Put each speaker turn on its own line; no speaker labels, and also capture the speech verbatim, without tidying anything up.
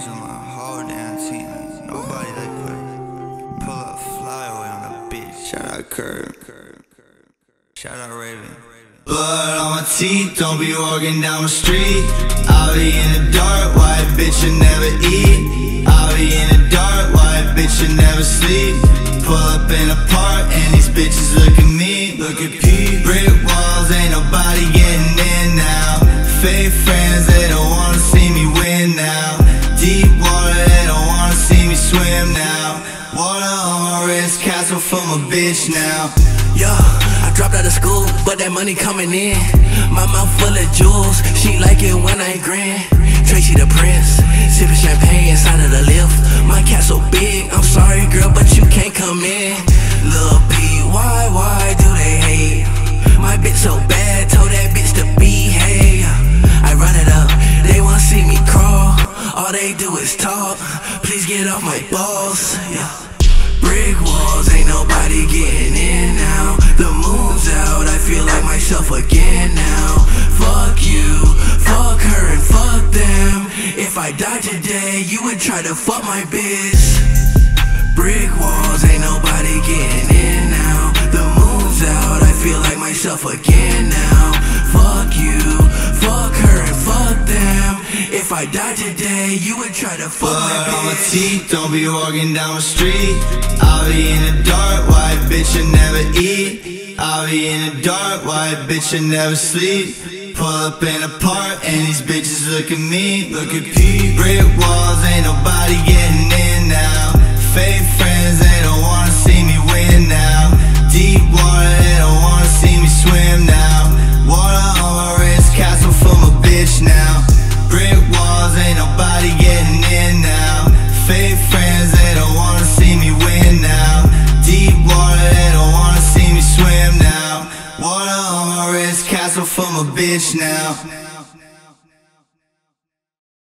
niggas on my whole damn team. Nobody that could pull up flyaway on a bitch. Shout out Curb. Shout out Raven. Blood on my teeth, don't be walking down the street. I'll be in the dark, white bitch you never eat. I'll be in the dark, white bitch you never sleep. Pull up in a park and these bitches look at me. Look at P. Brick walls, ain't nobody getting in now. Fake friends, they don't wanna see me win now. Deep water, they don't wanna see me swim now. Water on my wrist, castle for my bitch now.
Yo, I dropped out of school, but that money coming in. My mouth full of jewels, she like it when I grin. Tracy the Prince, sipping champagne inside of the lift. My cat so big, I'm sorry girl, but you can't come in. Lil' P, why, why do they hate? My bitch so bad, told that bitch to behave. I run it up, they wanna see me crawl. All they do is talk, please get off my balls, yeah. Brick walls, ain't nobody getting in now. The moon's out, I feel like myself again now. Fuck you, fuck her and fuck them. If I died today, you would try to fuck my bitch. Brick walls, ain't nobody getting in now. The moon's out, I feel like myself again now. Fuck you, fuck her and fuck them. If I died today, you would try to fuck my bitch.
Blood on my teeth, don't be walking down the street. I'll be in the dark, white bitch you never eat. I'll be in the dark, white bitch you never sleep. Pull up in a park and these bitches look at me. Look at P. Brick walls, ain't nobody getting in now. Fake friends, they don't wanna see me win now. Deep water, they don't wanna see me swim now. Water on my wrist, castle for my bitch now. Brick walls, ain't nobody getting in now. Fake friends, they don't wanna see me win now. Deep water, they don't wanna see me swim now. Water on my wrist, castle for my bitch now.